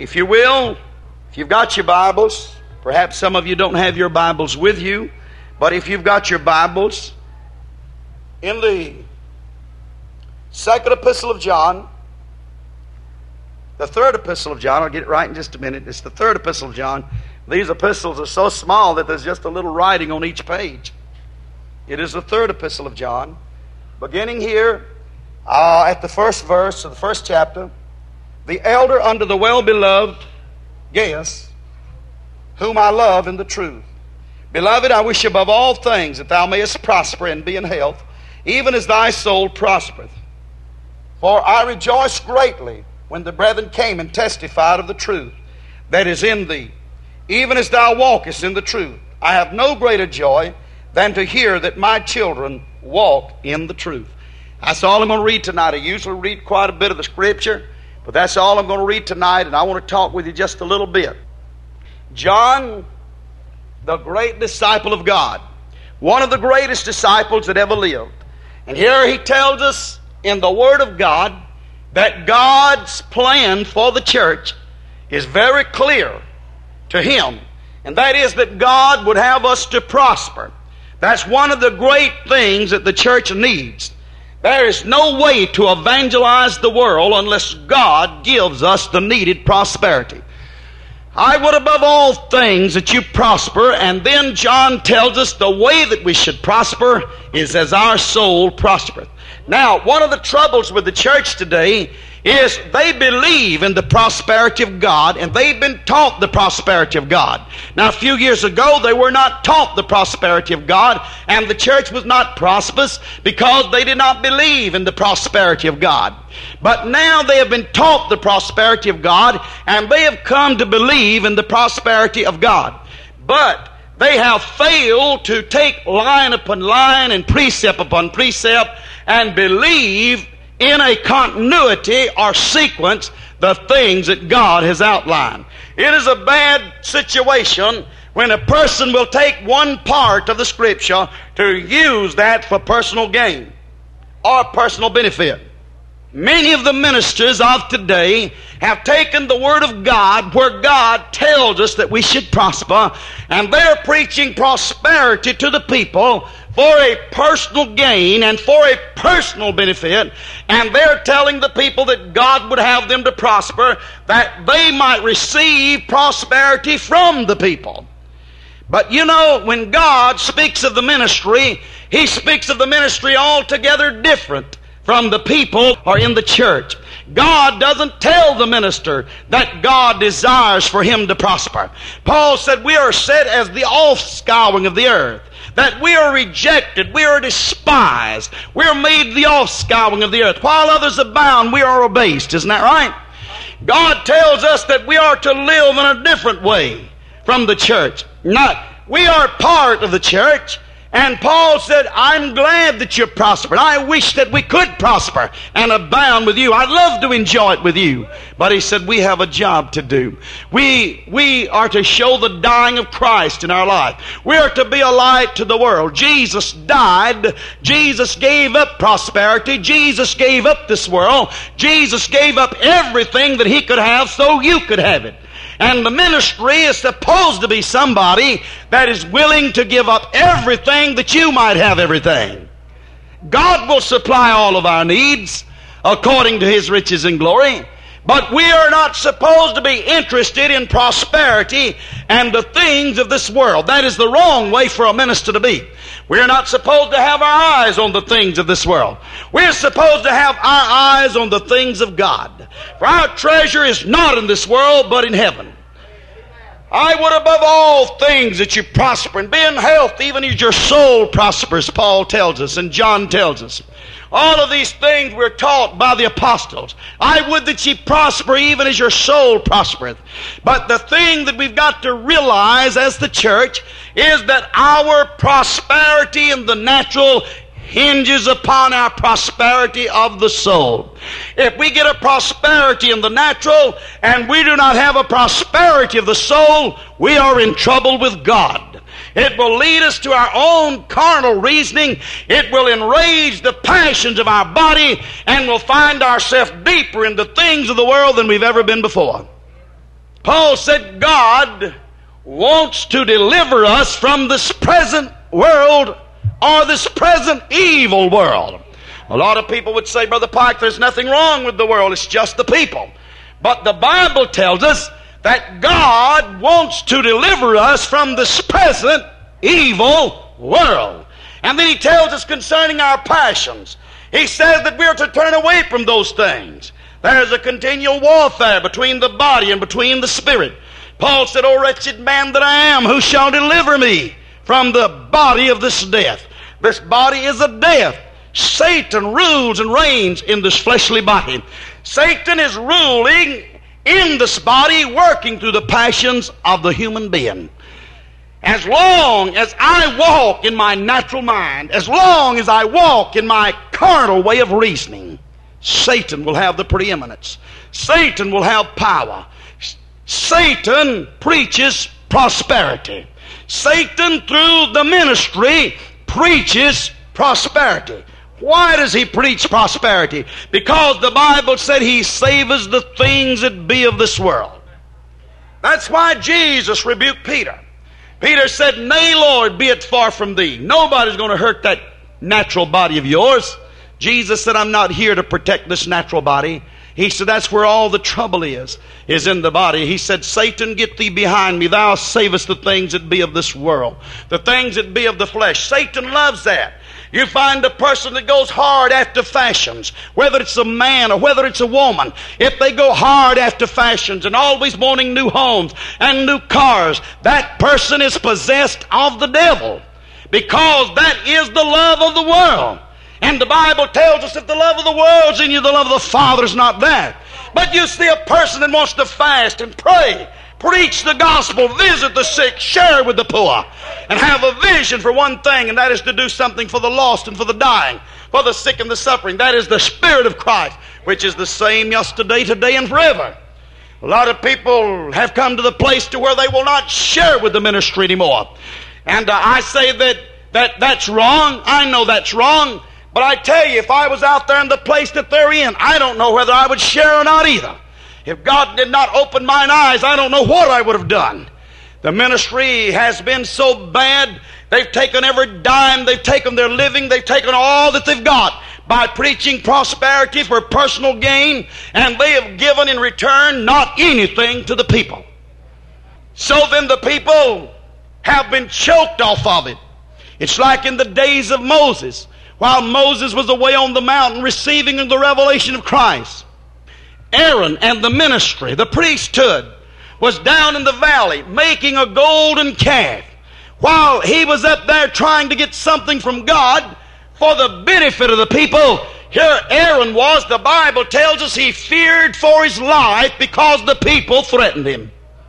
If you will, if you've got your Bibles, perhaps some of you don't have your Bibles with you, but if you've got your Bibles, in the second epistle of John, the third epistle of John, I'll get it right in just a minute, it's the third epistle of John. These epistles are so small that there's just a little writing on each page. It is the third epistle of John, beginning here at the first verse of the first chapter. The elder unto the well-beloved Gaius, whom I love in the truth. Beloved, I wish above all things that thou mayest prosper and be in health, even as thy soul prospereth. For I rejoiced greatly when the brethren came and testified of the truth that is in thee, even as thou walkest in the truth. I have no greater joy than to hear that my children walk in the truth. That's all I'm going to read tonight. I usually read quite a bit of the Scripture, but that's all I'm going to read tonight, and I want to talk with you just a little bit. John, the great disciple of God, one of the greatest disciples that ever lived. And here he tells us in the Word of God that God's plan for the church is very clear to him, and that is that God would have us to prosper. That's one of the great things that the church needs. There is no way to evangelize the world unless God gives us the needed prosperity. I would above all things that you prosper, and then John tells us the way that we should prosper is as our soul prospereth. Now, one of the troubles with the church today is they believe in the prosperity of God, and they've been taught the prosperity of God. Now, a few years ago, they were not taught the prosperity of God, and the church was not prosperous because they did not believe in the prosperity of God. But now they have been taught the prosperity of God, and they have come to believe in the prosperity of God. But they have failed to take line upon line and precept upon precept and believe in a continuity or sequence the things that God has outlined. It is a bad situation when a person will take one part of the Scripture to use that for personal gain or personal benefit. Many of the ministers of today have taken the Word of God where God tells us that we should prosper, and they're preaching prosperity to the people for a personal gain and for a personal benefit, and they're telling the people that God would have them to prosper that they might receive prosperity from the people. But you know, when God speaks of the ministry, He speaks of the ministry altogether different from the people or in the church. God doesn't tell the minister that God desires for him to prosper. Paul said we are set as the offscouring of the earth, that we are rejected, we are despised, we are made the offscouring of the earth. While others abound, we are abased. Isn't that right? God tells us that we are to live in a different way from the church. We are part of the church. And Paul said, I'm glad that you're prospered. I wish that we could prosper and abound with you. I'd love to enjoy it with you. But he said, we have a job to do. We are to show the dying of Christ in our life. We are to be a light to the world. Jesus died. Jesus gave up prosperity. Jesus gave up this world. Jesus gave up everything that he could have so you could have it. And the ministry is supposed to be somebody that is willing to give up everything that you might have everything. God will supply all of our needs according to His riches and glory. But we are not supposed to be interested in prosperity and the things of this world. That is the wrong way for a minister to be. We're not supposed to have our eyes on the things of this world. We're supposed to have our eyes on the things of God. For our treasure is not in this world, but in heaven. I would above all things that you prosper and be in health, even as your soul prospers, Paul tells us and John tells us. All of these things were taught by the apostles. I would that ye prosper even as your soul prospereth. But the thing that we've got to realize as the church is that our prosperity in the natural hinges upon our prosperity of the soul. If we get a prosperity in the natural and we do not have a prosperity of the soul, we are in trouble with God. It will lead us to our own carnal reasoning. It will enrage the passions of our body, and we'll find ourselves deeper into things of the world than we've ever been before. Paul said God wants to deliver us from this present world or this present evil world. A lot of people would say, Brother Pike, there's nothing wrong with the world. It's just the people. But the Bible tells us that God wants to deliver us from this present evil world. And then He tells us concerning our passions. He says that we are to turn away from those things. There's a continual warfare between the body and between the spirit. Paul said, O wretched man that I am, who shall deliver me from the body of this death? This body is a death. Satan rules and reigns in this fleshly body. Satan is ruling in this body, working through the passions of the human being. As long as I walk in my natural mind, as long as I walk in my carnal way of reasoning, Satan will have the preeminence. Satan will have power. Satan preaches prosperity. Satan, through the ministry, preaches prosperity. Why does he preach prosperity? Because the Bible said he saveth the things that be of this world. That's why Jesus rebuked Peter. Peter said, Nay, Lord, be it far from thee. Nobody's going to hurt that natural body of yours. Jesus said, I'm not here to protect this natural body. He said, that's where all the trouble is in the body. He said, Satan, get thee behind me. Thou savest the things that be of this world, the things that be of the flesh. Satan loves that. You find a person that goes hard after fashions, whether it's a man or whether it's a woman. If they go hard after fashions and always wanting new homes and new cars, that person is possessed of the devil, because that is the love of the world. And the Bible tells us if the love of the world's in you, the love of the Father's not there. But you see a person that wants to fast and pray, preach the gospel, visit the sick, share with the poor, and have a vision for one thing, and that is to do something for the lost and for the dying, for the sick and the suffering. That is the Spirit of Christ, which is the same yesterday, today, and forever. A lot of people have come to the place to where they will not share with the ministry anymore. And I say that's wrong. I know that's wrong. But I tell you, if I was out there in the place that they're in, I don't know whether I would share or not either. If God did not open mine eyes, I don't know what I would have done. The ministry has been so bad, they've taken every dime, they've taken their living, they've taken all that they've got by preaching prosperity for personal gain, and they have given in return not anything to the people. So then the people have been choked off of it. It's like in the days of Moses, while Moses was away on the mountain receiving the revelation of Christ. Aaron and the ministry, the priesthood, was down in the valley making a golden calf. While he was up there trying to get something from God for the benefit of the people, here Aaron was, the Bible tells us, he feared for his life because the people threatened him.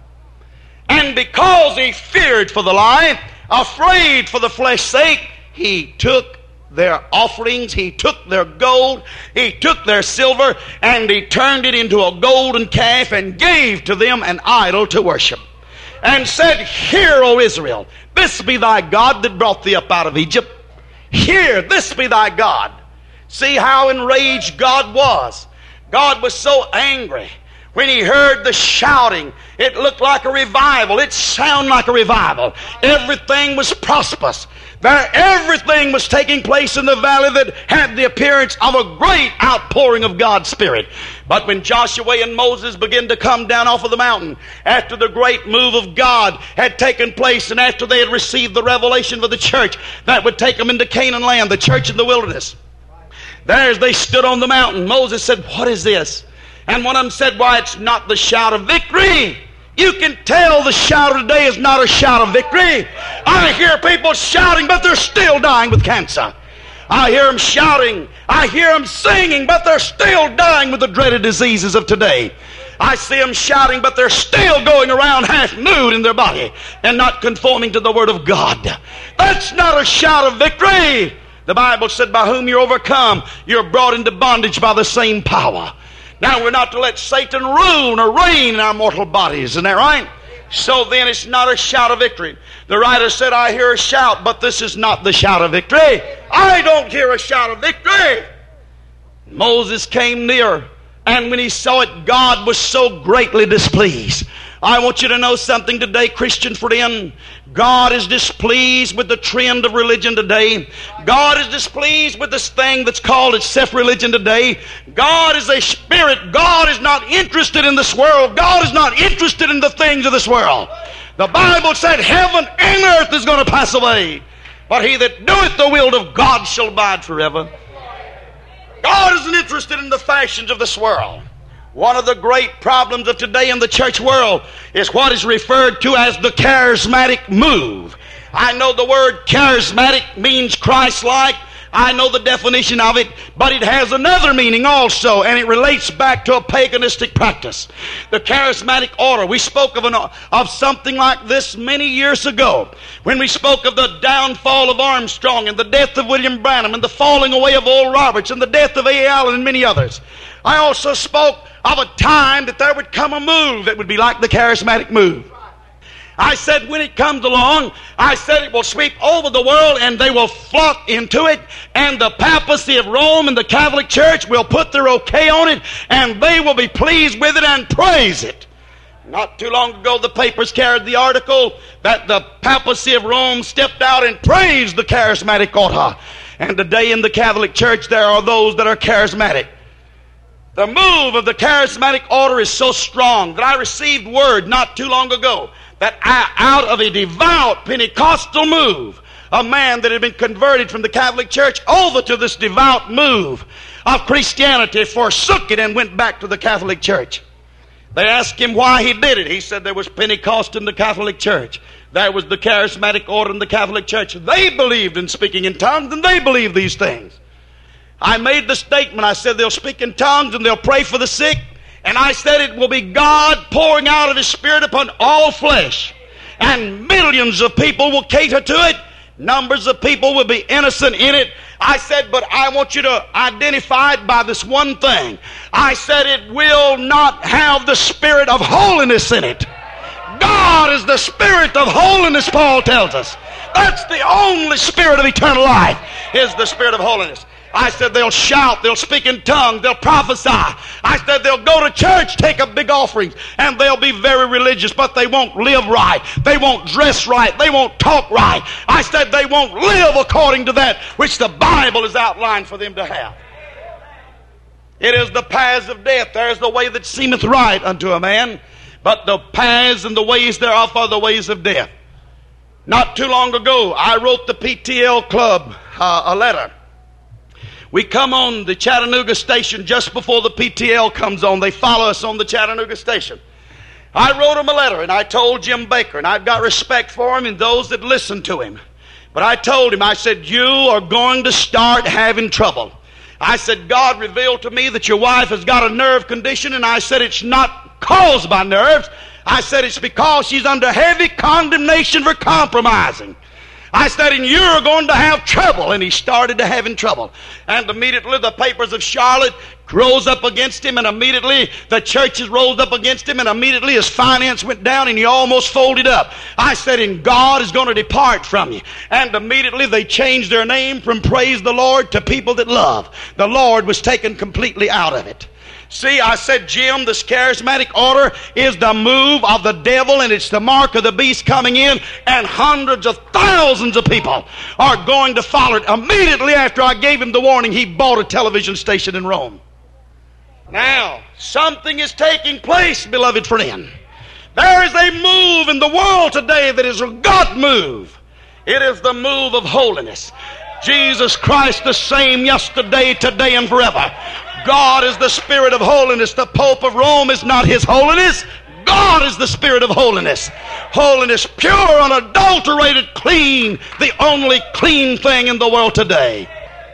And because he feared for the life, afraid for the flesh's sake, he took their offerings, he took their gold, he took their silver, and he turned it into a golden calf and gave to them an idol to worship. And said, Hear, O Israel, this be thy God that brought thee up out of Egypt. Hear, this be thy God. See how enraged God was. God was so angry. When he heard the shouting, it looked like a revival. It sounded like a revival. Everything was prosperous. Everything was taking place in the valley that had the appearance of a great outpouring of God's Spirit. But when Joshua and Moses began to come down off of the mountain, after the great move of God had taken place, and after they had received the revelation for the church that would take them into Canaan land, the church in the wilderness, there as they stood on the mountain, Moses said, What is this? And one of them said, Why, it's not the shout of victory. You can tell the shout of today is not a shout of victory. I hear people shouting, but they're still dying with cancer. I hear them shouting. I hear them singing, but they're still dying with the dreaded diseases of today. I see them shouting, but they're still going around half nude in their body and not conforming to the Word of God. That's not a shout of victory. The Bible said, By whom you're overcome, you're brought into bondage by the same power. Now, we're not to let Satan rule or reign in our mortal bodies. Isn't that right? So then it's not a shout of victory. The writer said, I hear a shout, but this is not the shout of victory. I don't hear a shout of victory. Moses came near, and when he saw it, God was so greatly displeased. I want you to know something today, Christian friend. God is displeased with the trend of religion today. God is displeased with this thing that's called itself religion today. God is a spirit. God is not interested in this world. God is not interested in the things of this world. The Bible said heaven and earth is going to pass away, but he that doeth the will of God shall abide forever. God isn't interested in the fashions of this world. One of the great problems of today in the church world is what is referred to as the charismatic move. I know the word charismatic means Christ-like. I know the definition of it, but it has another meaning also, and it relates back to a paganistic practice. The charismatic order. We spoke of something like this many years ago when we spoke of the downfall of Armstrong and the death of William Branham and the falling away of Oral Roberts and the death of A. Allen and many others. I also spoke of a time that there would come a move that would be like the charismatic move. I said when it comes along, I said it will sweep over the world and they will flock into it, and the papacy of Rome and the Catholic Church will put their okay on it, and they will be pleased with it and praise it. Not too long ago, the papers carried the article that the papacy of Rome stepped out and praised the charismatic order. And today in the Catholic Church there are those that are charismatic. The move of the charismatic order is so strong that I received word not too long ago that out of a devout Pentecostal move, a man that had been converted from the Catholic Church over to this devout move of Christianity forsook it and went back to the Catholic Church. They asked him why he did it. He said there was Pentecost in the Catholic Church. There was the charismatic order in the Catholic Church. They believed in speaking in tongues, and they believed these things. I made the statement. I said they'll speak in tongues and they'll pray for the sick. And I said it will be God pouring out of His Spirit upon all flesh. And millions of people will cater to it. Numbers of people will be innocent in it. I said, but I want you to identify it by this one thing. I said it will not have the spirit of holiness in it. God is the spirit of holiness, Paul tells us. That's the only spirit of eternal life, is the spirit of holiness. I said they'll shout, they'll speak in tongues, they'll prophesy. I said they'll go to church, take up big offerings, and they'll be very religious, but they won't live right. They won't dress right. They won't talk right. I said they won't live according to that which the Bible has outlined for them to have. It is the paths of death. There is the way that seemeth right unto a man, but the paths and the ways thereof are the ways of death. Not too long ago, I wrote the PTL Club a letter. We come on the Chattanooga station just before the PTL comes on. They follow us on the Chattanooga station. I wrote him a letter, and I told Jim Baker, and I've got respect for him and those that listen to him. But I told him, I said, you are going to start having trouble. I said, God revealed to me that your wife has got a nerve condition, and I said it's not caused by nerves. I said it's because she's under heavy condemnation for compromising. I said, and you're going to have trouble. And he started to having trouble. And immediately the papers of Charlotte rose up against him, and immediately the churches rose up against him, and immediately his finance went down and he almost folded up. I said, and God is going to depart from you. And immediately they changed their name from Praise the Lord to People That Love. The Lord was taken completely out of it. See, I said, Jim, this charismatic order is the move of the devil, and it's the mark of the beast coming in, and hundreds of thousands of people are going to follow it. Immediately after I gave him the warning, he bought a television station in Rome. Now, something is taking place, beloved friend. There is a move in the world today that is a God move. It is the move of holiness. Jesus Christ the same yesterday, today, and forever. God is the Spirit of holiness. The Pope of Rome is not His holiness. God is the Spirit of holiness. Holiness, pure, unadulterated, clean. The only clean thing in the world today.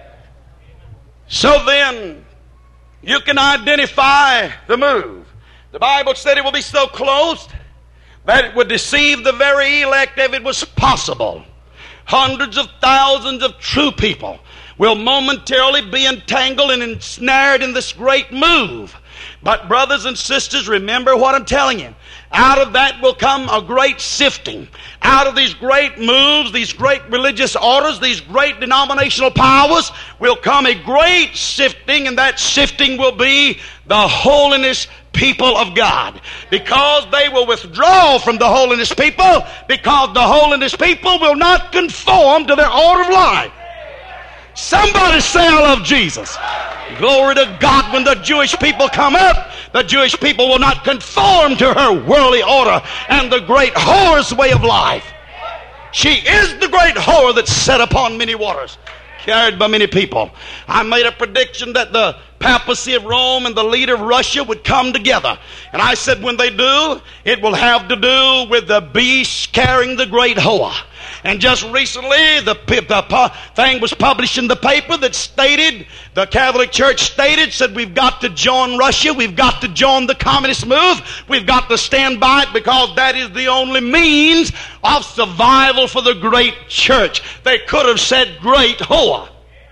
So then, you can identify the move. The Bible said it will be so close that it would deceive the very elect if it was possible. Hundreds of thousands of true people will momentarily be entangled and ensnared in this great move. But brothers and sisters, remember what I'm telling you. Out of that will come a great sifting. Out of these great moves, these great religious orders, these great denominational powers will come a great sifting, and that sifting will be the holiness people of God, because they will withdraw from the holiness people, because the holiness people will not conform to their order of life. Somebody say, I love Jesus. Glory to God. When the Jewish people come up, the Jewish people will not conform to her worldly order and the great whore's way of life. She is the great whore that's set upon many waters, carried by many people. I made a prediction that the papacy of Rome and the leader of Russia would come together. And I said when they do, it will have to do with the beast carrying the great whore. And just recently, the thing was published in the paper that stated, the Catholic Church stated, said we've got to join Russia, we've got to join the communist move, we've got to stand by it because that is the only means of survival for the great church. They could have said great whore.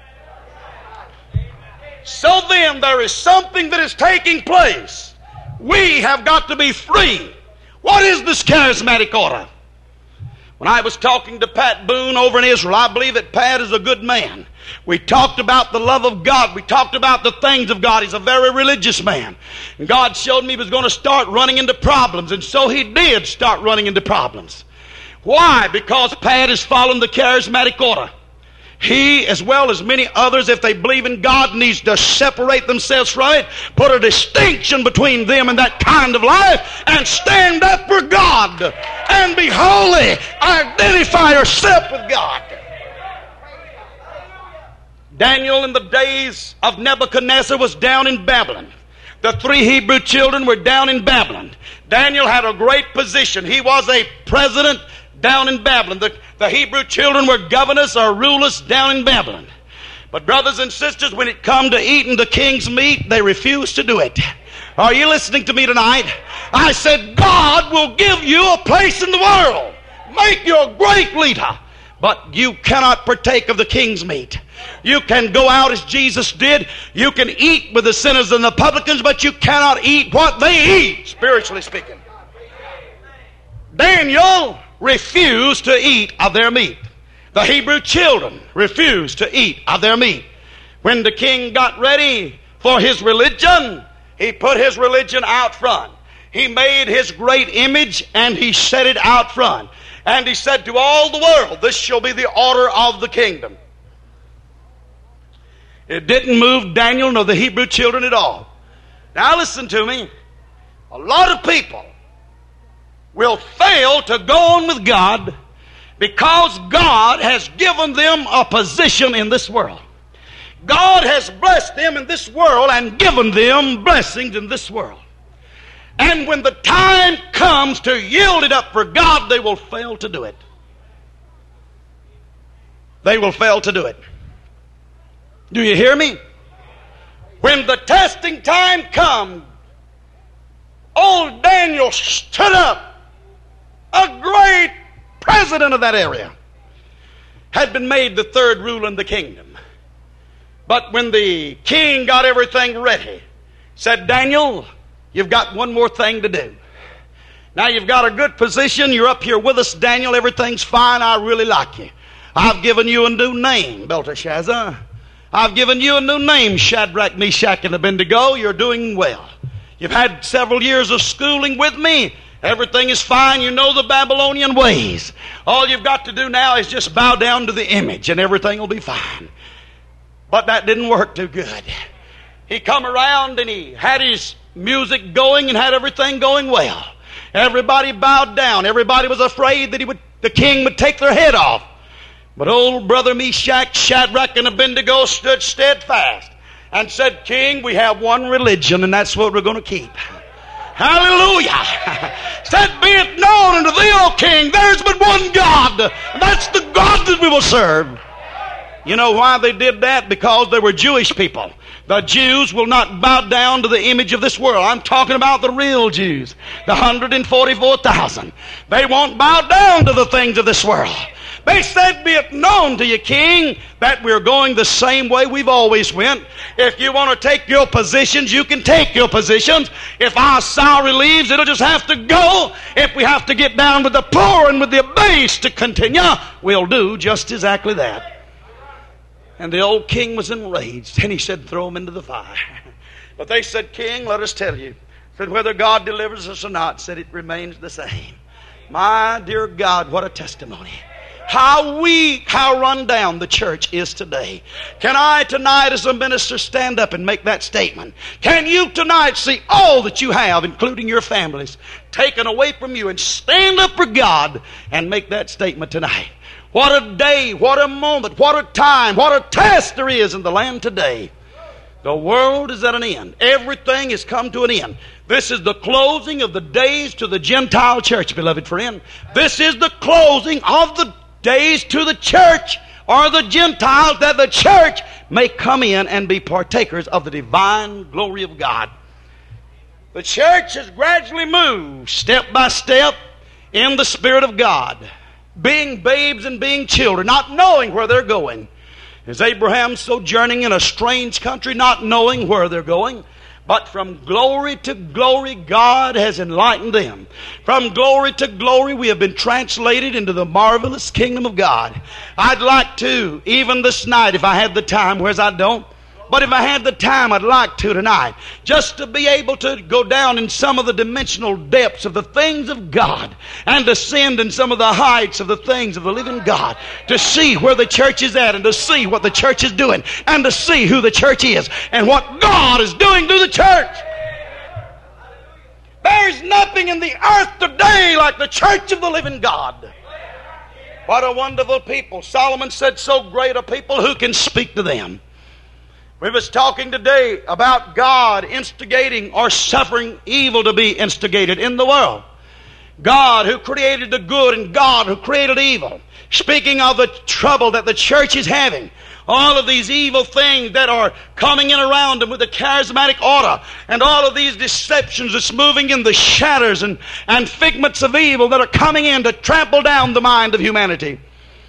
So then there is something that is taking place. We have got to be free. What is this charismatic order? When I was talking to Pat Boone over in Israel, I believe that Pat is a good man. We talked about the love of God. We talked about the things of God. He's a very religious man. And God showed me he was going to start running into problems. And so he did start running into problems. Why? Because Pat is following the charismatic order. He, as well as many others, if they believe in God, needs to separate themselves from it, put a distinction between them and that kind of life, and stand up for God and be holy. Identify yourself with God. Daniel in the days of Nebuchadnezzar was down in Babylon. The 3 Hebrew children were down in Babylon. Daniel had a great position. He was a president down in Babylon. The Hebrew children were governors or rulers down in Babylon. But brothers and sisters, when it come to eating the king's meat, they refuse to do it. Are you listening to me tonight? I said, God will give you a place in the world. Make you a great leader. But you cannot partake of the king's meat. You can go out as Jesus did. You can eat with the sinners and the publicans, but you cannot eat what they eat, spiritually speaking. Daniel refused to eat of their meat. The Hebrew children refused to eat of their meat. When the king got ready for his religion, he put his religion out front. He made his great image and he set it out front. And he said to all the world, this shall be the order of the kingdom. It didn't move Daniel nor the Hebrew children at all. Now listen to me. A lot of people will fail to go on with God because God has given them a position in this world. God has blessed them in this world and given them blessings in this world. And when the time comes to yield it up for God, they will fail to do it. They will fail to do it. Do you hear me? When the testing time comes, old Daniel stood up. A great president of that area had been made the third ruler in the kingdom. But when the king got everything ready, said, Daniel, you've got one more thing to do. Now you've got a good position. You're up here with us, Daniel. Everything's fine. I really like you. I've given you a new name, Belteshazzar. I've given you a new name, Shadrach, Meshach, and Abednego. You're doing well. You've had several years of schooling with me. Everything is fine. You know the Babylonian ways. All you've got to do now is just bow down to the image and everything will be fine. But that didn't work too good. He come around and he had his music going and had everything going well. Everybody bowed down. Everybody was afraid that the king would take their head off. But old brother Meshach, Shadrach, and Abednego stood steadfast and said, King, we have one religion and that's what we're going to keep. Hallelujah. Said, be it known unto thee, O king, there's but one God. And that's the God that we will serve. You know why they did that? Because they were Jewish people. The Jews will not bow down to the image of this world. I'm talking about the real Jews. The 144,000. They won't bow down to the things of this world. They said, be it known to you, king, that we're going the same way we've always went. If you want to take your positions, you can take your positions. If our salary leaves, it'll just have to go. If we have to get down with the poor and with the abased to continue, we'll do just exactly that. And the old king was enraged, and he said, throw him into the fire. But they said, King, let us tell you, Said whether God delivers us or not, said it remains the same. My dear God, what a testimony. How weak, how run down the church is today. Can I tonight as a minister stand up and make that statement? Can you tonight see all that you have, including your families, taken away from you, and stand up for God and make that statement tonight? What a day, what a moment, what a time, what a test there is in the land today. The world is at an end. Everything has come to an end. This is the closing of the days to the Gentile church, beloved friend. This is the closing of the days to the church or the Gentiles, that the church may come in and be partakers of the divine glory of God. The church has gradually moved step by step in the Spirit of God, being babes and being children, not knowing where they're going. As Abraham sojourning in a strange country, not knowing where they're going. But from glory to glory, God has enlightened them. From glory to glory, we have been translated into the marvelous kingdom of God. I'd like to, even this night, if I had the time, whereas I don't, but if I had the time, I'd like to tonight, just to be able to go down in some of the dimensional depths of the things of God and ascend in some of the heights of the things of the living God, to see where the church is at and to see what the church is doing and to see who the church is and what God is doing through the church. There's nothing in the earth today like the church of the living God. What a wonderful people. Solomon said, so great a people, who can speak to them? We was talking today about God instigating or suffering evil to be instigated in the world. God who created the good and God who created evil. Speaking of the trouble that the church is having. All of these evil things that are coming in around them with the charismatic order. And all of these deceptions that's moving in the shadows and figments of evil that are coming in to trample down the mind of humanity.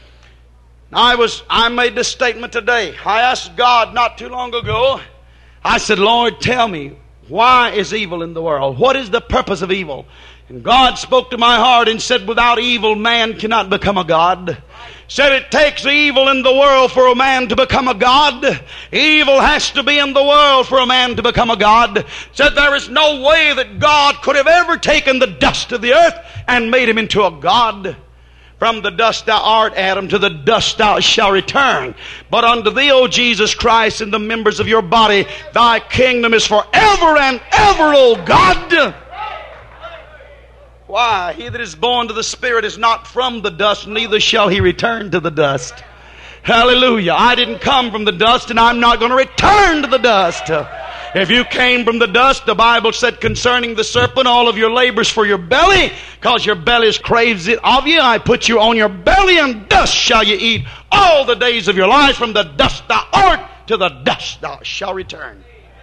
I made this statement today. I asked God not too long ago. I said, Lord, tell me, why is evil in the world? What is the purpose of evil? And God spoke to my heart and said, without evil, man cannot become a God. Said it takes evil in the world for a man to become a God. Evil has to be in the world for a man to become a God. Said there is no way that God could have ever taken the dust of the earth and made him into a God. From the dust thou art, Adam, to the dust thou shalt return. But unto thee, O Jesus Christ, and the members of your body, thy kingdom is forever and ever, O God. Why? He that is born to the Spirit is not from the dust, neither shall he return to the dust. Hallelujah. I didn't come from the dust, and I'm not going to return to the dust. If you came from the dust, the Bible said concerning the serpent, all of your labors for your belly, because your belly craves it of you. I put you on your belly, and dust shall you eat all the days of your life. From the dust thou art, to the dust thou shalt return.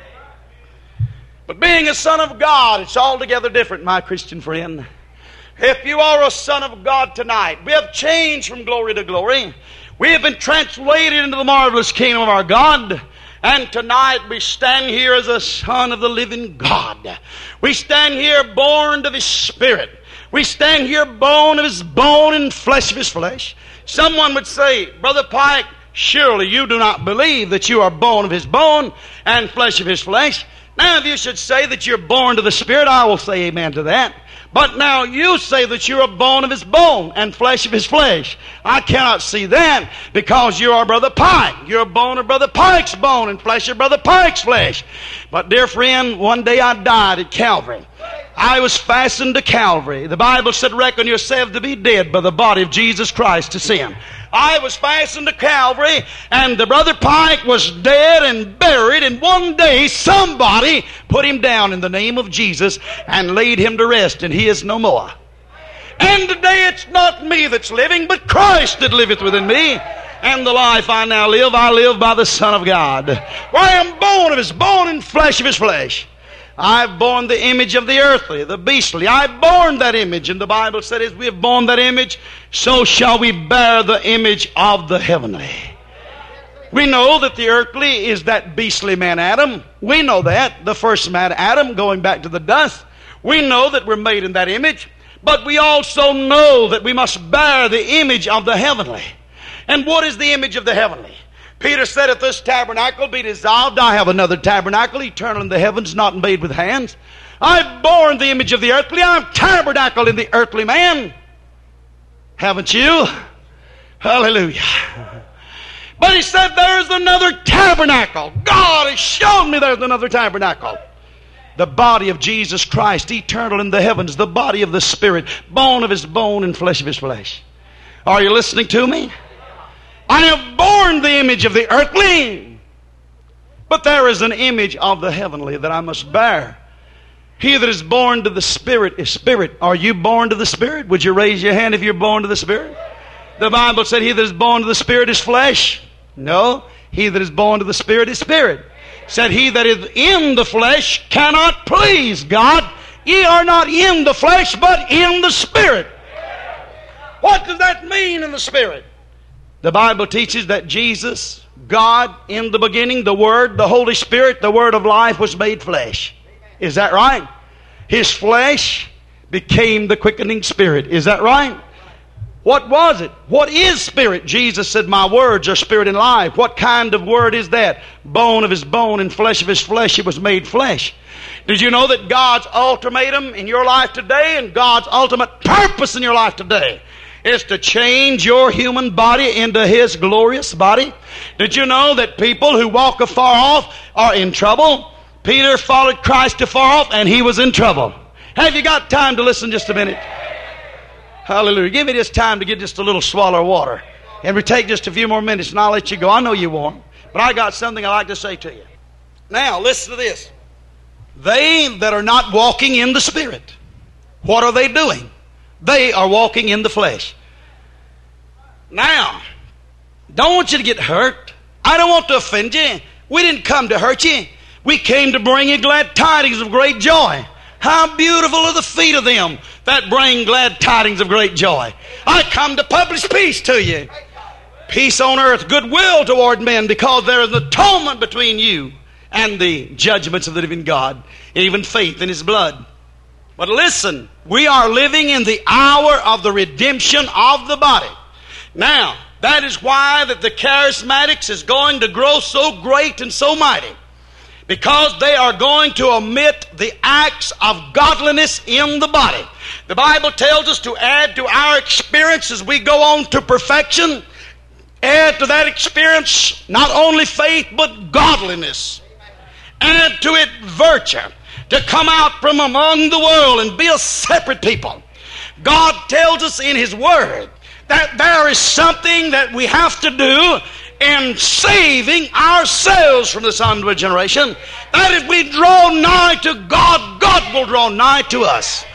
But being a son of God, it's altogether different, my Christian friend. If you are a son of God tonight, we have changed from glory to glory. We have been translated into the marvelous kingdom of our God. And tonight we stand here as a son of the living God. We stand here born of His Spirit. We stand here bone of His bone and flesh of His flesh. Someone would say, Brother Pike, surely you do not believe that you are bone of His bone and flesh of His flesh. Now if you should say that you're born to the Spirit, I will say amen to that. But now you say that you're a bone of His bone and flesh of His flesh. I cannot see that, because you are Brother Pike. You're a bone of Brother Pike's bone and flesh of Brother Pike's flesh. But dear friend, one day I died at Calvary. I was fastened to Calvary. The Bible said, reckon yourself to be dead by the body of Jesus Christ to sin. I was fastened to Calvary, and the Brother Pike was dead and buried, and one day somebody put him down in the name of Jesus and laid him to rest, and he is no more. And today it's not me that's living, but Christ that liveth within me. And the life I now live, I live by the Son of God. For I am bone of His bone and flesh of His flesh. I've borne the image of the earthly, the beastly. I've borne that image. And the Bible said, as we have borne that image, so shall we bear the image of the heavenly. We know that the earthly is that beastly man Adam. We know that, the first man Adam, going back to the dust. We know that we're made in that image. But we also know that we must bear the image of the heavenly. And what is the image of the heavenly? Peter said, if this tabernacle be dissolved, I have another tabernacle, eternal in the heavens, not made with hands. I've borne the image of the earthly. I'm tabernacled in the earthly man. Haven't you? Hallelujah. But he said there's another tabernacle. God has shown me there's another tabernacle. The body of Jesus Christ, eternal in the heavens, the body of the Spirit, bone of his bone and flesh of his flesh. Are you listening to me? I have borne the image of the earthly, but there is an image of the heavenly that I must bear. He that is born to the Spirit is spirit. Are you born to the Spirit? Would you raise your hand if you're born to the Spirit? The Bible said he that is born to the Spirit is flesh. No, he that is born to the Spirit is spirit. Said he that is in the flesh cannot please God. Ye are not in the flesh, but in the Spirit. What does that mean in the Spirit? The Bible teaches that Jesus, God, in the beginning, the Word, the Holy Spirit, the Word of life was made flesh. Is that right? His flesh became the quickening Spirit. Is that right? What was it? What is spirit? Jesus said, my words are spirit and life. What kind of word is that? Bone of his bone and flesh of his flesh. It was made flesh. Did you know that God's ultimatum in your life today and God's ultimate purpose in your life today is to change your human body into his glorious body? Did you know that people who walk afar off are in trouble? Peter followed Christ afar off and he was in trouble. Have you got time to listen just a minute? Hallelujah. Give me this time to get just a little swallow of water. And we take just a few more minutes and I'll let you go. I know you won't. But I got something I'd like to say to you. Now, listen to this. They that are not walking in the Spirit, what are they doing? They are walking in the flesh. Now, don't want you to get hurt. I don't want to offend you. We didn't come to hurt you. We came to bring you glad tidings of great joy. How beautiful are the feet of them that bring glad tidings of great joy. I come to publish peace to you. Peace on earth, goodwill toward men, because there is an atonement between you and the judgments of the living God, even faith in his blood. But listen, we are living in the hour of the redemption of the body. Now, that is why that the charismatics is going to grow so great and so mighty. Because they are going to omit the acts of godliness in the body. The Bible tells us to add to our experience as we go on to perfection. Add to that experience not only faith but godliness. Add to it virtue. To come out from among the world and be a separate people. God tells us in his word that there is something that we have to do in saving ourselves from this onward generation, that if we draw nigh to God, God will draw nigh to us.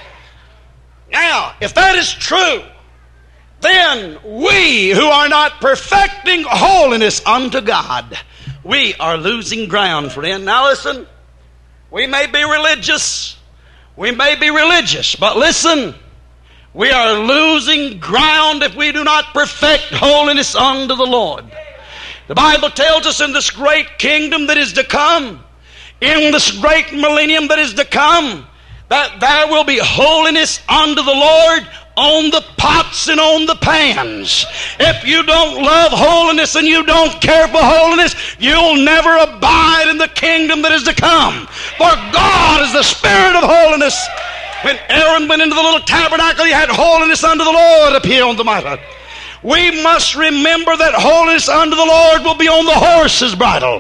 Now, if that is true, then we who are not perfecting holiness unto God, we are losing ground, friend. Now listen, we may be religious, but listen, we are losing ground if we do not perfect holiness unto the Lord. The Bible tells us in this great kingdom that is to come, in this great millennium that is to come, that there will be holiness unto the Lord on the pots and on the pans. If you don't love holiness and you don't care for holiness, you'll never abide in the kingdom that is to come. For God is the Spirit of holiness. When Aaron went into the little tabernacle, he had holiness unto the Lord appear on the matter. We must remember that holiness unto the Lord will be on the horse's bridle.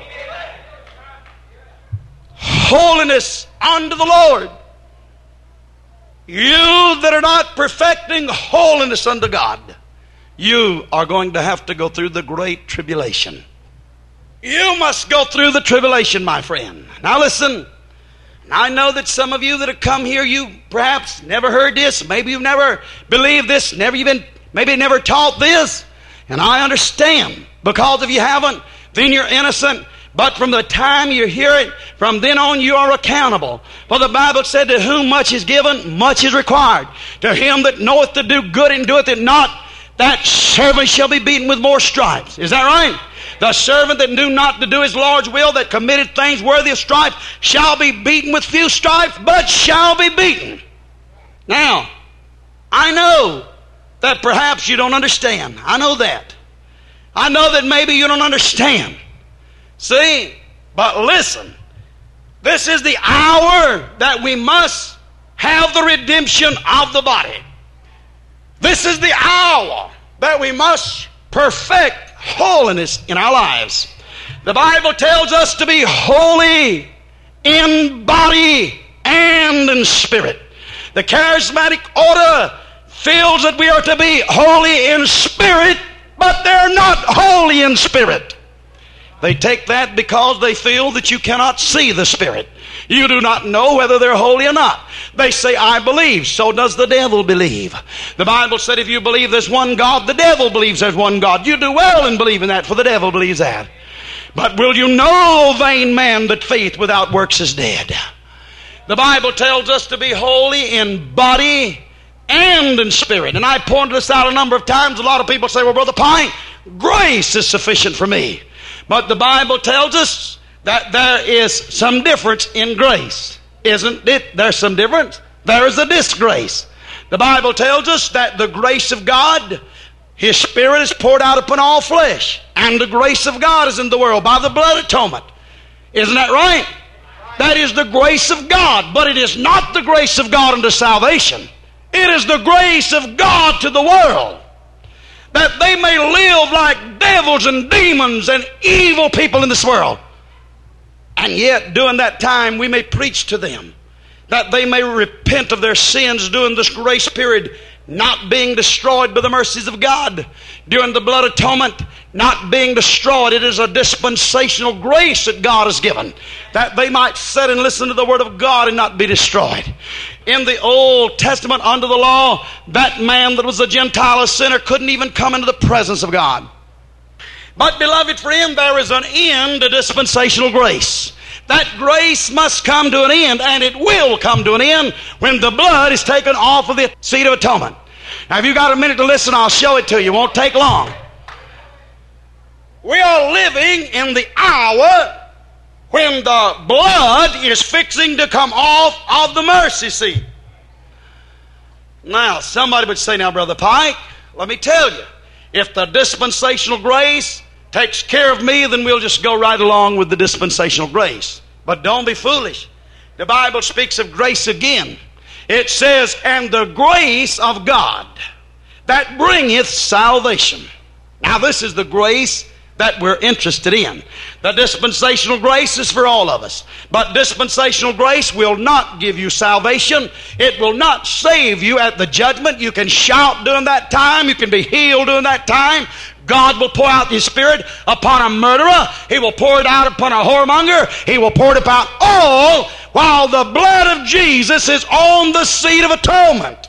Holiness unto the Lord. You that are not perfecting holiness unto God, you are going to have to go through the great tribulation. You must go through the tribulation, my friend. Now listen. I know that some of you that have come here, you perhaps never heard this. Maybe you've never believed this. Maybe never taught this. And I understand. Because if you haven't, then you're innocent. But from the time you hear it, from then on you are accountable. For the Bible said, to whom much is given, much is required. To him that knoweth to do good and doeth it not, that servant shall be beaten with more stripes. Is that right? The servant that knew not to do his Lord's will, that committed things worthy of stripes, shall be beaten with few stripes, but shall be beaten. Now, I know that perhaps you don't understand. I know that. I know that maybe you don't understand. See, but listen, This is the hour that we must have the redemption of the body. This is the hour that we must perfect holiness in our lives. The Bible tells us to be holy in body and in spirit. The charismatic order feels that we are to be holy in spirit, but they're not holy in spirit. They take that because they feel that you cannot see the Spirit. You do not know whether they're holy or not. They say, I believe. So does the devil believe. The Bible said if you believe there's one God, the devil believes there's one God. You do well in believing that, for the devil believes that. But will you know, vain man, that faith without works is dead? The Bible tells us to be holy in body and in spirit. And I pointed this out a number of times. A lot of people say, well, Brother Pine, grace is sufficient for me. But the Bible tells us that there is some difference in grace. Isn't it? There's some difference. There is a disgrace. The Bible tells us that the grace of God, His Spirit is poured out upon all flesh. And the grace of God is in the world by the blood atonement. Isn't that right? That is the grace of God. But it is not the grace of God unto salvation. It is the grace of God to the world, that they may live like devils and demons and evil people in this world. And yet, during that time, we may preach to them, that they may repent of their sins during this grace period, not being destroyed by the mercies of God. During the blood atonement, not being destroyed. It is a dispensational grace that God has given, that they might sit and listen to the Word of God and not be destroyed. In the Old Testament, under the law, that man that was a Gentile, a sinner, couldn't even come into the presence of God. But, beloved friend, there is an end to dispensational grace. That grace must come to an end, and it will come to an end when the blood is taken off of the seat of atonement. Now, if you've got a minute to listen, I'll show it to you. It won't take long. We are living in the hour when the blood is fixing to come off of the mercy seat. Now, somebody would say, now, Brother Pike, let me tell you, if the dispensational grace takes care of me, then we'll just go right along with the dispensational grace. But don't be foolish. The Bible speaks of grace again. It says, and the grace of God that bringeth salvation. Now, this is the grace that we're interested in. The dispensational grace is for all of us. But dispensational grace will not give you salvation. It will not save you at the judgment. You can shout during that time. You can be healed during that time. God will pour out His Spirit upon a murderer. He will pour it out upon a whoremonger. He will pour it upon all, while the blood of Jesus is on the seat of atonement.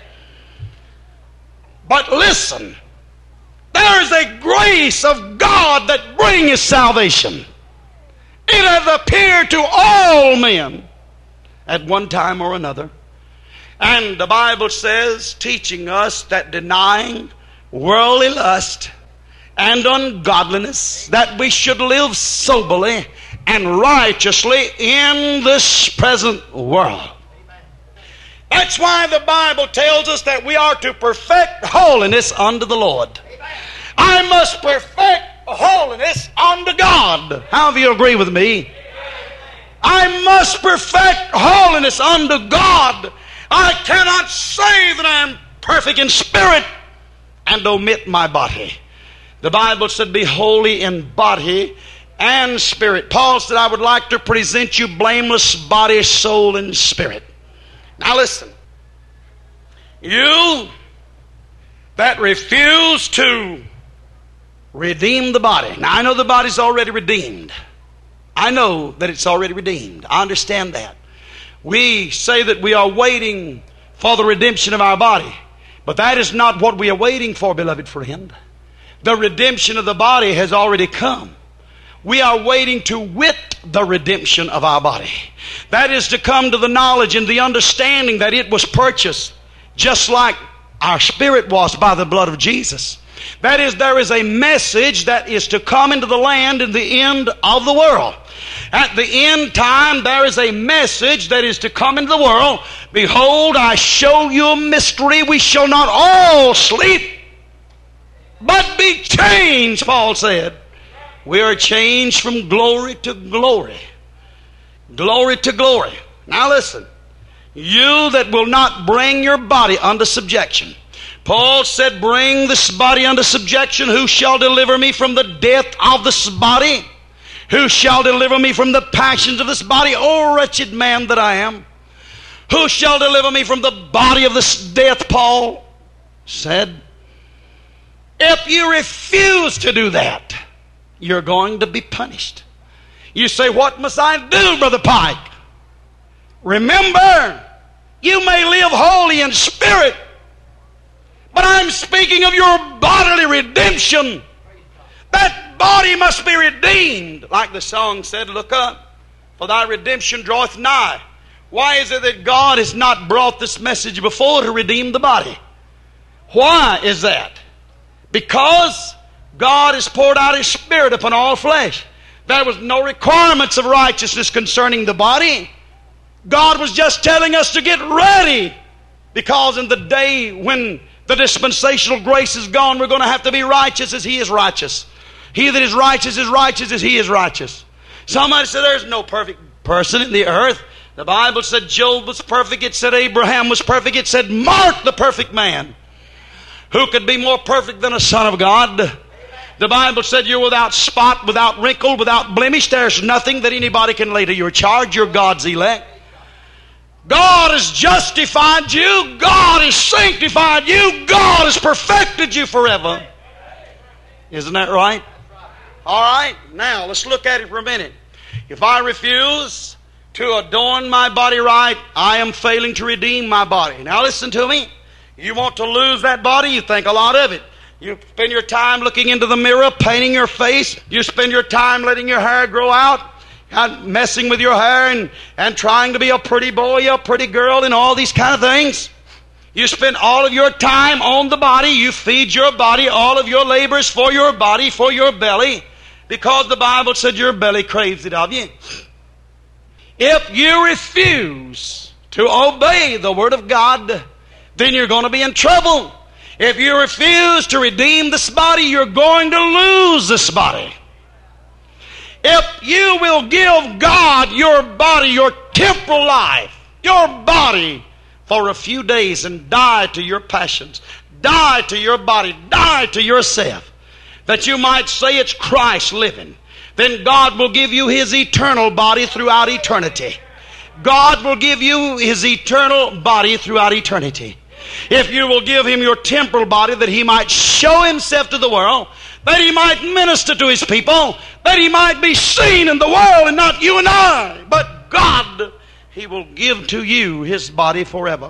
But listen, there is a grace of God that bringeth salvation. It hath appeared to all men at one time or another. And the Bible says, teaching us that denying worldly lust and ungodliness, that we should live soberly and righteously in this present world. That's why the Bible tells us that we are to perfect holiness unto the Lord. I must perfect holiness unto God. How do you agree with me? I must perfect holiness unto God. I cannot say that I am perfect in spirit and omit my body. The Bible said, be holy in body and spirit. Paul said, I would like to present you blameless body, soul, and spirit. Now listen. You that refuse to redeem the body. Now I know the body's already redeemed. I know that it's already redeemed. I understand that. We say that we are waiting for the redemption of our body. But that is not what we are waiting for, beloved friend. The redemption of the body has already come. We are waiting to wit the redemption of our body. That is to come to the knowledge and the understanding that it was purchased just like our spirit was by the blood of Jesus. That is, there is a message that is to come into the land in the end of the world. At the end time, there is a message that is to come into the world. Behold, I show you a mystery. We shall not all sleep, but be changed, Paul said. We are changed from glory to glory. Glory to glory. Now listen. You that will not bring your body under subjection. Paul said, bring this body under subjection. Who shall deliver me from the death of this body? Who shall deliver me from the passions of this body? O wretched man that I am. Who shall deliver me from the body of this death? Paul said. If you refuse to do that, you're going to be punished. You say, what must I do, Brother Pike? Remember, you may live holy in spirit, but I'm speaking of your bodily redemption. That body must be redeemed. Like the song said, look up, for thy redemption draweth nigh. Why is it that God has not brought this message before to redeem the body? Why is that? Because God has poured out His Spirit upon all flesh. There was no requirements of righteousness concerning the body. God was just telling us to get ready, because in the day when the dispensational grace is gone, we're going to have to be righteous as He is righteous. He that is righteous as He is righteous. Somebody said there's no perfect person in the earth. The Bible said Job was perfect. It said Abraham was perfect. It said Mark the perfect man. Who could be more perfect than a son of God? The Bible said you're without spot, without wrinkle, without blemish. There's nothing that anybody can lay to your charge. You're God's elect. God has justified you. God has sanctified you. God has perfected you forever. Isn't that right? All right. Now, let's look at it for a minute. If I refuse to adorn my body right, I am failing to redeem my body. Now, listen to me. You want to lose that body, you think a lot of it. You spend your time looking into the mirror, painting your face. You spend your time letting your hair grow out, and messing with your hair and trying to be a pretty boy, a pretty girl, and all these kind of things. You spend all of your time on the body. You feed your body. All of your labors for your body, for your belly, because the Bible said your belly craves it of you. If you refuse to obey the Word of God, then you're going to be in trouble. If you refuse to redeem this body, you're going to lose this body. If you will give God your body, your temporal life, your body for a few days and die to your passions, die to your body, die to yourself, that you might say it's Christ living, then God will give you His eternal body throughout eternity. God will give you His eternal body throughout eternity. If you will give Him your temporal body, that He might show Himself to the world, that He might minister to His people, that He might be seen in the world and not you and I, but God, He will give to you His body forever.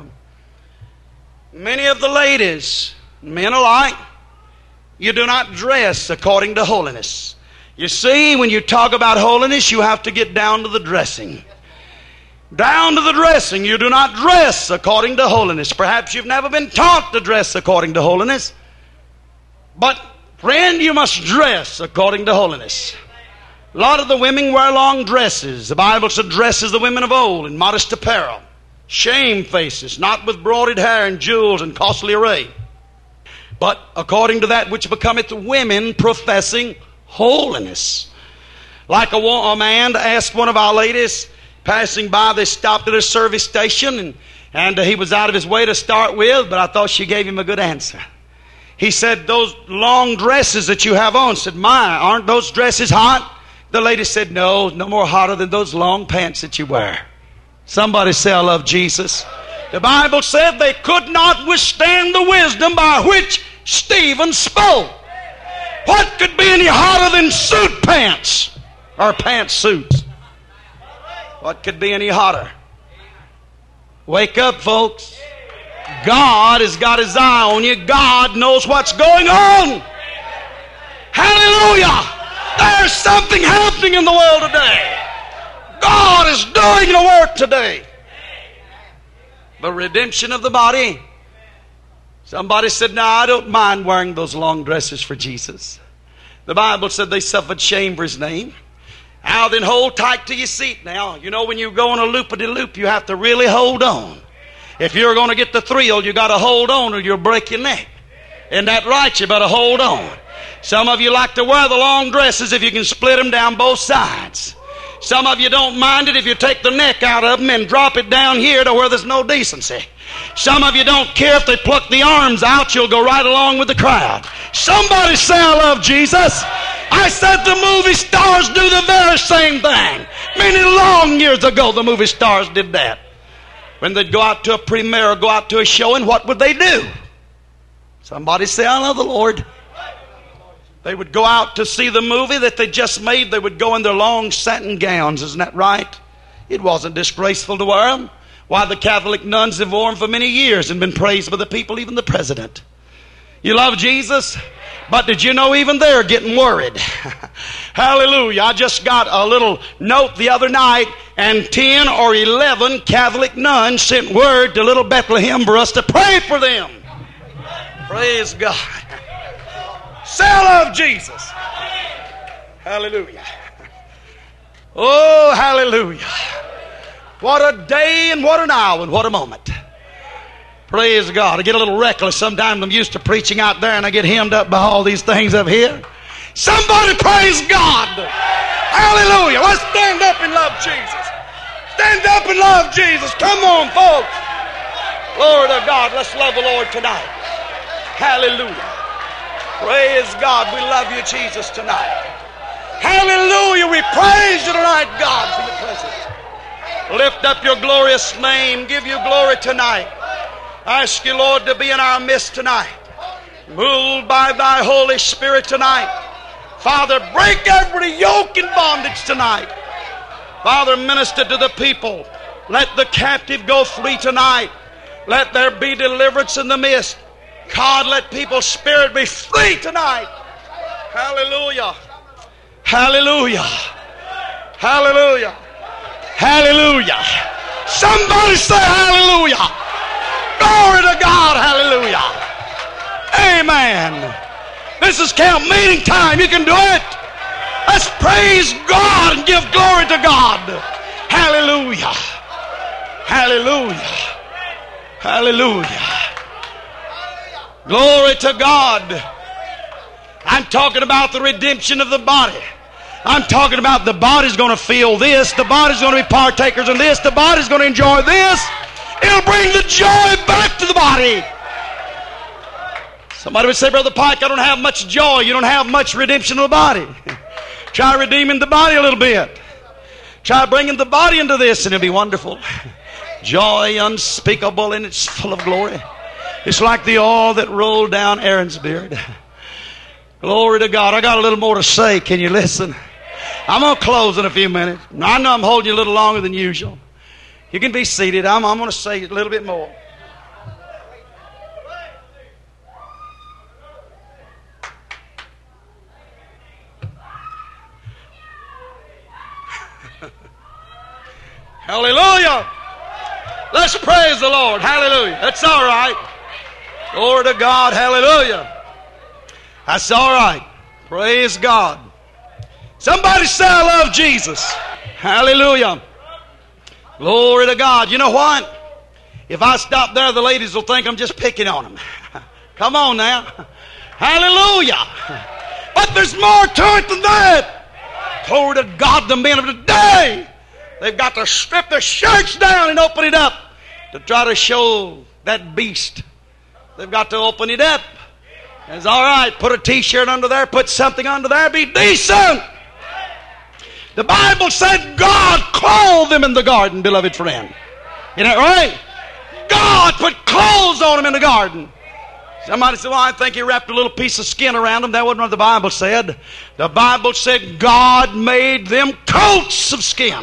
Many of the ladies, men alike, you do not dress according to holiness. You see, when you talk about holiness, you have to get down to the dressing. Down to the dressing. You do not dress according to holiness. Perhaps you've never been taught to dress according to holiness. But, friend, you must dress according to holiness. A lot of the women wear long dresses. The Bible said, dresses the women of old in modest apparel, shamefaced, not with broided hair and jewels and costly array, but according to that which becometh women professing holiness. Like a man asked one of our ladies, passing by, they stopped at a service station, and he was out of his way to start with, but I thought she gave him a good answer. He said, those long dresses that you have on, said, my, aren't those dresses hot? The lady said, no more hotter than those long pants that you wear. Somebody say, I love Jesus. The Bible said they could not withstand the wisdom by which Stephen spoke. What could be any hotter than suit pants or pantsuits? What could be any hotter? Wake up, folks. God has got His eye on you. God knows what's going on. Hallelujah! There's something happening in the world today. God is doing the work today. The redemption of the body. Somebody said, no, I don't mind wearing those long dresses for Jesus. The Bible said they suffered shame for His name. Now then, hold tight to your seat now. You know, when you go on a loop-a-de-loop, you have to really hold on. If you're going to get the thrill, you got to hold on or you'll break your neck. Isn't that right? You better hold on. Some of you like to wear the long dresses if you can split them down both sides. Some of you don't mind it if you take the neck out of them and drop it down here to where there's no decency. Some of you don't care if they pluck the arms out. You'll go right along with the crowd. Somebody say, I love Jesus. I said the movie stars do the very same thing. Many long years ago, the movie stars did that. When they'd go out to a premiere or go out to a showing, what would they do? Somebody say, I love the Lord. They would go out to see the movie that they just made. They would go in their long satin gowns. Isn't that right? It wasn't disgraceful to wear them. Why, the Catholic nuns have worn them for many years and been praised by the people, even the president. You love Jesus? But did you know even they're getting worried? Hallelujah. I just got a little note the other night, and 10 or 11 Catholic nuns sent word to little Bethlehem for us to pray for them. Praise God. Say I love Jesus. Hallelujah. Oh, hallelujah. What a day and what an hour and what a moment. Praise God. I get a little reckless sometimes. I'm used to preaching out there and I get hemmed up by all these things up here. Somebody praise God. Hallelujah. Let's stand up and love Jesus. Stand up and love Jesus. Come on, folks. Glory to God. Let's love the Lord tonight. Hallelujah. Praise God. We love you, Jesus, tonight. Hallelujah. We praise you tonight, God, for your presence. Lift up your glorious name. Give you glory tonight. I ask you, Lord, to be in our midst tonight. Moved by thy Holy Spirit tonight. Father, break every yoke and bondage tonight. Father, minister to the people. Let the captive go free tonight. Let there be deliverance in the midst. God, let people's spirit be free tonight. Hallelujah. Hallelujah. Hallelujah. Hallelujah. Somebody say hallelujah. Glory to God. Hallelujah. Amen. This is camp meeting time. You can do it. Let's praise God and give glory to God. Hallelujah. Hallelujah. Hallelujah. Glory to God. I'm talking about the redemption of the body. I'm talking about the body's going to feel this. The body's going to be partakers in this. The body's going to enjoy this. It'll bring the joy back to the body. Somebody would say, Brother Pike, I don't have much joy. You don't have much redemption of the body. Try redeeming the body a little bit. Try bringing the body into this and it'll be wonderful. Joy unspeakable and it's full of glory. It's like the oil that rolled down Aaron's beard. Glory to God. I got a little more to say. Can you listen? I'm going to close in a few minutes. I know I'm holding you a little longer than usual. You can be seated. I'm going to say a little bit more. Hallelujah. Let's praise the Lord. Hallelujah. That's all right. Glory to God. Hallelujah. That's all right. Praise God. Somebody say, I love Jesus. Hallelujah. Glory to God. You know what? If I stop there, the ladies will think I'm just picking on them. Come on now. Hallelujah. But there's more to it than that. Glory to God. The men of today, they've got to strip their shirts down and open it up to try to show that beast. They've got to open it up. It's all right. Put a t-shirt under there. Put something under there. Be decent. The Bible said God clothed them in the garden, beloved friend. Isn't that right? God put clothes on them in the garden. Somebody said, well, I think he wrapped a little piece of skin around them. That wasn't what the Bible said. The Bible said God made them coats of skin.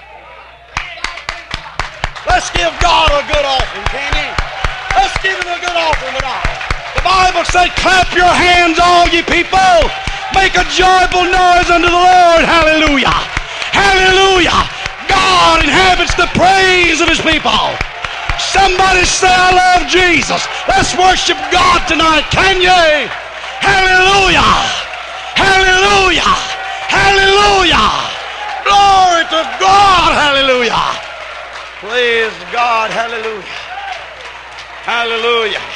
Let's give God a good offering, can you? Let's give him a good offering tonight. The Bible said, clap your hands, all ye people. Make a joyful noise unto the Lord. Hallelujah. Hallelujah. God inhabits the praise of his people. Somebody say, I love Jesus. Let's worship God tonight, can you? Hallelujah. Hallelujah. Hallelujah. Glory to God. Hallelujah. Praise God. Hallelujah. Hallelujah.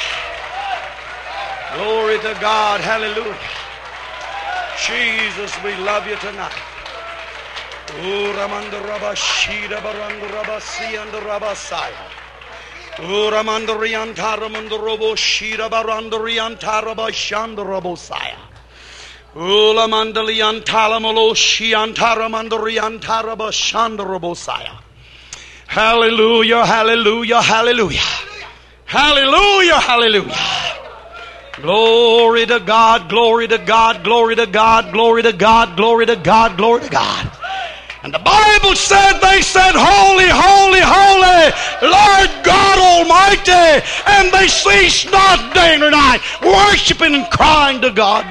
Glory to God. Hallelujah. Jesus, we love you tonight. Uramanda Rabashida Baranda Rabasi and Rabasaya. Uramanda Riantaramanda Robo Shida Baranda Riantaraba Shanda Robosaya. Ulamanda Liantalamolo Shiantaramanda Riantaraba Shanda Robosaya. Hallelujah, hallelujah, hallelujah. Hallelujah, hallelujah. Glory to God, glory to God, glory to God, glory to God, glory to God, glory to God. And the Bible said, they said, holy, holy, holy, Lord God Almighty. And they ceased not day nor night, worshiping and crying to God.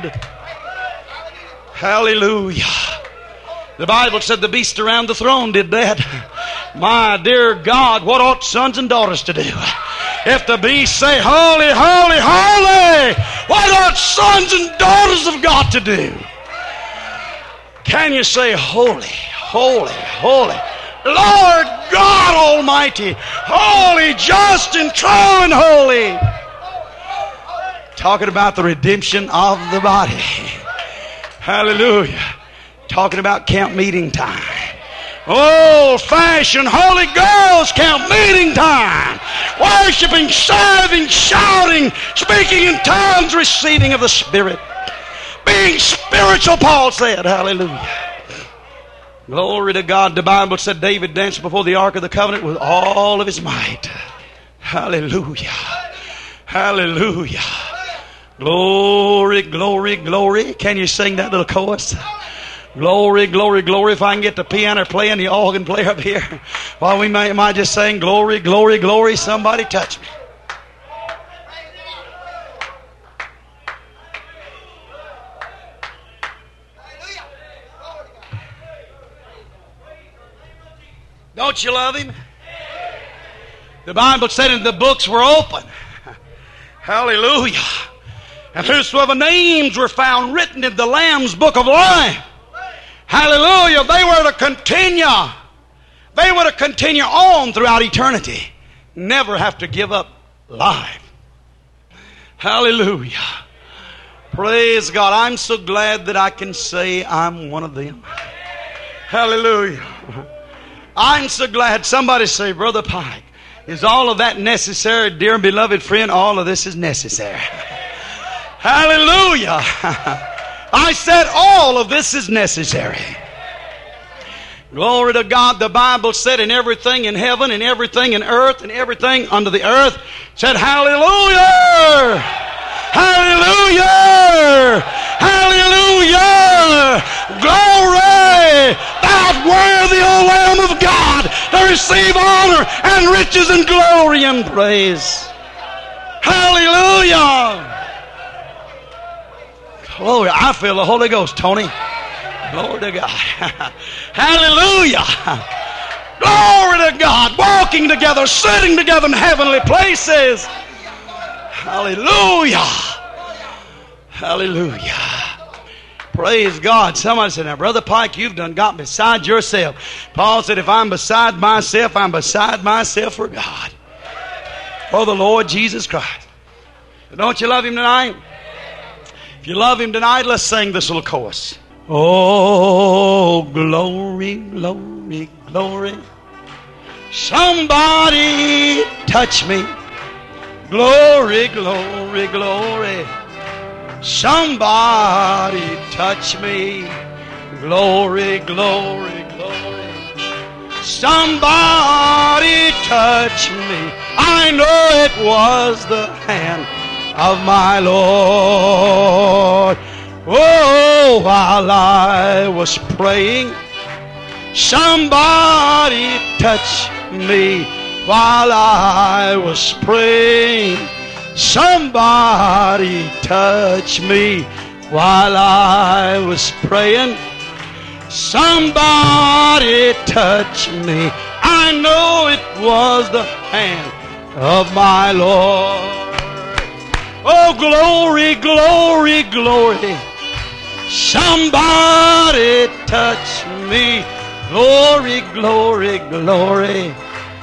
Hallelujah. The Bible said the beast around the throne did that. My dear God, what ought sons and daughters to do? If the beast say, holy, holy, holy, what ought sons and daughters of God to do? Can you say, holy, holy, holy, Lord God Almighty, holy, just and true and holy? Talking about the redemption of the body. Hallelujah. Talking about camp meeting time. Old-fashioned Holy Ghost camp meeting time. Worshiping, serving, shouting, speaking in tongues, receiving of the Spirit. Being spiritual, Paul said. Hallelujah. Glory to God. The Bible said David danced before the Ark of the Covenant with all of his might. Hallelujah. Hallelujah. Glory, glory, glory. Can you sing that little chorus? Glory, glory, glory. If I can get the piano playing, the organ player up here. While we might just sing glory, glory, glory. Somebody touch me. Don't you love Him? The Bible said that the books were open. Hallelujah. And whosoever names were found written in the Lamb's book of life. Hallelujah. They were to continue. They were to continue on throughout eternity. Never have to give up life. Hallelujah. Praise God. I'm so glad that I can say I'm one of them. Hallelujah. I'm so glad. Somebody say, Brother Pike, is all of that necessary? Dear beloved friend, all of this is necessary. Hallelujah. I said all of this is necessary. Glory to God. The Bible said in everything in heaven and everything in earth and everything under the earth said hallelujah. Hallelujah. Hallelujah. Glory. Thou art worthy, O Lamb of God, to receive honor and riches and glory and praise. Hallelujah. Glory. I feel the Holy Ghost, Tony. Glory to God. Hallelujah. Glory to God. Walking together, sitting together in heavenly places. Hallelujah. Hallelujah. Praise God. Somebody said, now, Brother Pike, you've done got beside yourself. Paul said, if I'm beside myself, I'm beside myself for God. For the Lord Jesus Christ. Don't you love Him tonight? If you love Him tonight, let's sing this little chorus. Oh, glory, glory, glory. Somebody touch me. Glory, glory, glory. Somebody touch me. Glory, glory, glory. Somebody touch me. I know it was the hand of my Lord. Oh, while I was praying, somebody touched me. While I was praying, somebody touched me. While I was praying, somebody touched me. I know it was the hand of my Lord. Oh, glory, glory, glory. Somebody touch me. Glory, glory, glory.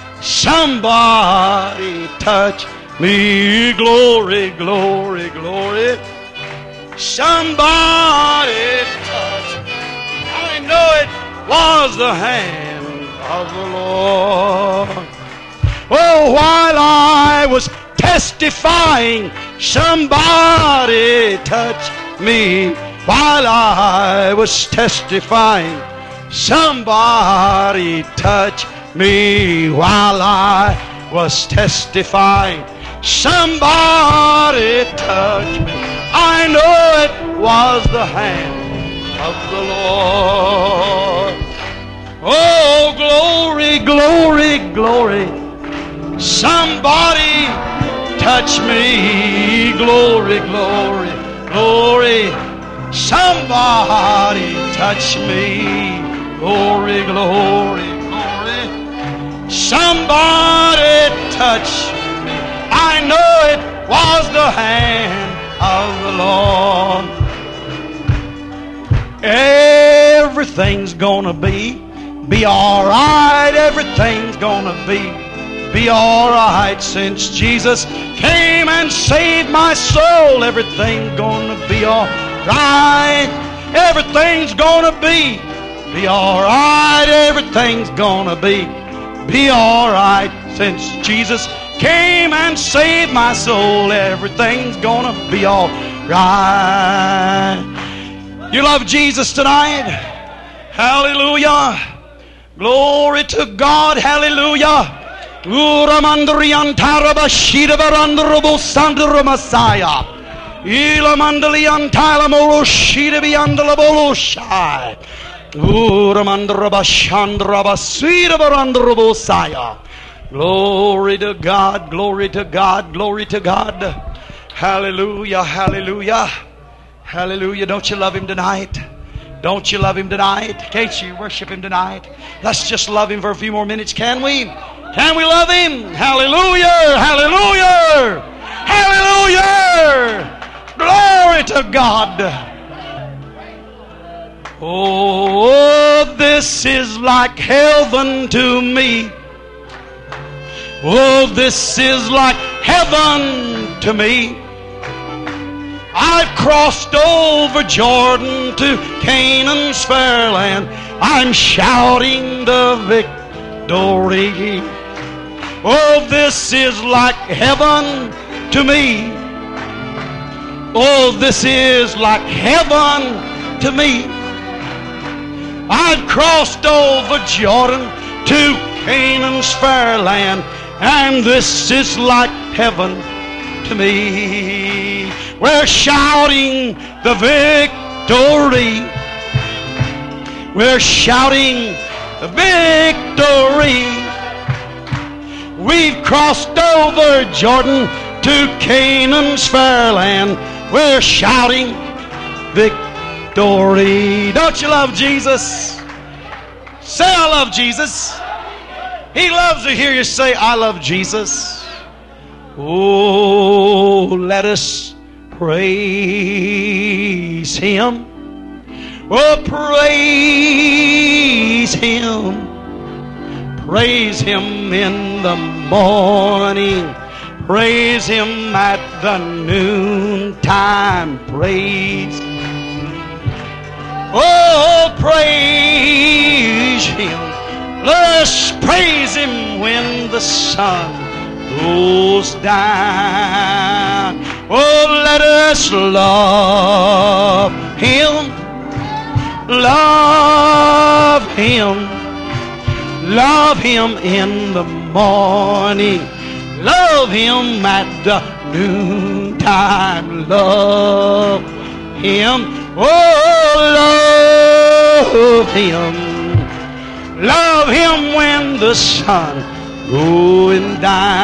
Somebody touch me. Glory, glory, glory. Somebody touch me. I know it was the hand of the Lord. Oh, while I was testifying, somebody touched me. While I was testifying, somebody touched me. While I was testifying, somebody touched me. I know it was the hand of the Lord. Oh, glory, glory, glory. Somebody touch me. Glory, glory, glory. Somebody touch me. Glory, glory, glory. Somebody touch me. I know it was the hand of the Lord. Everything's gonna be alright. Everything's gonna be alright since Jesus came and saved my soul. Everything's gonna be alright. Everything's gonna be alright. Everything's gonna be alright since Jesus came and saved my soul. Everything's gonna be alright. You love Jesus tonight? Hallelujah. Glory to God. Hallelujah. Uramandrian Tarabashida Barandrobo Sandra Messiah. Ilamandalian Talamoro Shida Biandalabolo Shai. Uramandrabashandra Basida Barandrobo Saya. Glory to God, glory to God, glory to God. Hallelujah, hallelujah, hallelujah. Don't you love Him tonight? Don't you love Him tonight? Can't you worship Him tonight? Let's just love Him for a few more minutes, can we? Can we love Him? Hallelujah, hallelujah, hallelujah. Glory to God. Oh, this is like heaven to me. Oh, this is like heaven to me. I've crossed over Jordan to Canaan's fair land. I'm shouting the victory. Oh, this is like heaven to me. Oh, this is like heaven to me. I've crossed over Jordan to Canaan's fair land, and this is like heaven to me. We're shouting the victory. We're shouting the victory. We've crossed over Jordan to Canaan's fair land. We're shouting victory. Don't you love Jesus? Say, I love Jesus. He loves to hear you say, I love Jesus. Oh, let us praise Him. Oh, praise Him. Praise Him in the morning. Praise Him at the noontime. Praise. Oh, praise Him. Let's praise Him when the sun goes down. Oh, let us love Him. Love Him. Love Him in the morning. Love Him at the noontime. Love Him. Oh, love Him. Love Him when the sun going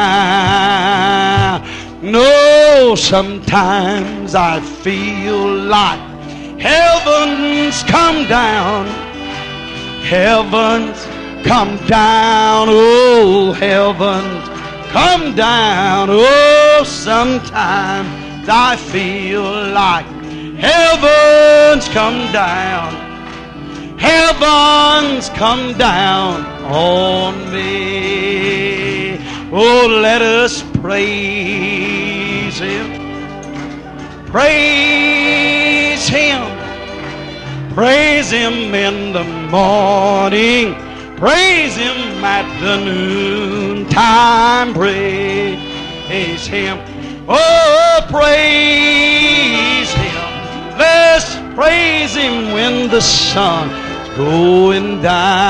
down. No, sometimes I feel like heaven's come down. Heaven's come down. Oh, heaven's come down. Oh, sometimes I feel like heaven's come down. Heaven's come down on me. Oh, let us praise Him. Praise Him. Praise Him in the morning. Praise Him at the noontime. Praise Him. Oh, praise Him. Let's praise Him when the sun's going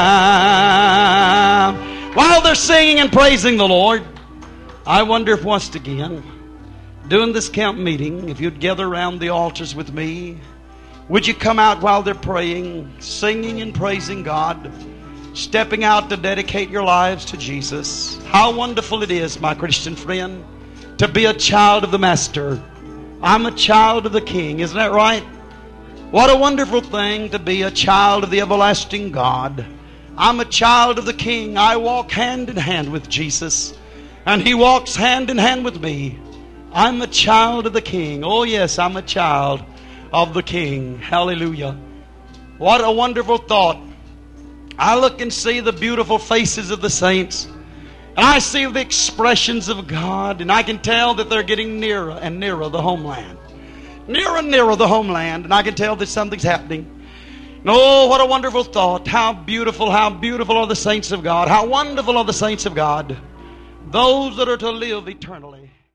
down. While they're singing and praising the Lord, I wonder if once again, doing this camp meeting, if you'd gather around the altars with me, would you come out while they're praying, singing and praising God, stepping out to dedicate your lives to Jesus? How wonderful it is, my Christian friend, to be a child of the Master. I'm a child of the King, isn't that right? What a wonderful thing to be a child of the everlasting God. I'm a child of the King. I walk hand in hand with Jesus, and He walks hand in hand with me. I'm a child of the King. Oh yes, I'm a child of the King. Hallelujah. What a wonderful thought. I look and see the beautiful faces of the saints, and I see the expressions of God, and I can tell that they're getting nearer and nearer the homeland. Nearer and nearer the homeland, and I can tell that something's happening. Oh, what a wonderful thought. How beautiful are the saints of God. How wonderful are the saints of God. Those that are to live eternally.